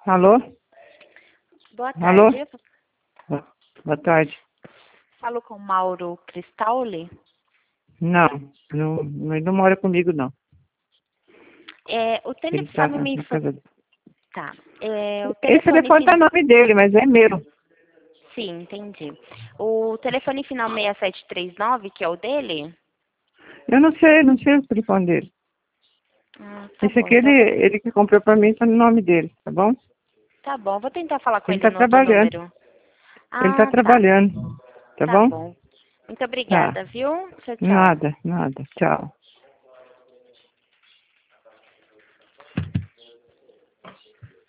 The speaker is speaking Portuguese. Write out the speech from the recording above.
Alô? Boa Alô? tarde. Boa tarde. Falo com Mauro Cristauli. Ele não mora comigo, não. O Ele tá telefone me... na casa dele. Tá. O Esse telefone tá final... no nome dele, mas é meu. Sim, entendi. O telefone final 6739, que é o dele? Eu não sei o telefone dele. Tá Esse bom, aqui, então... ele que comprou pra mim, tá no nome dele, tá bom? Tá bom, vou tentar falar com Ele ele tá no outro trabalhando. número. Ele tá Tá. trabalhando, tá Tá bom? bom. Muito Tá. obrigada, viu? Tchau, tchau. Nada. Tchau.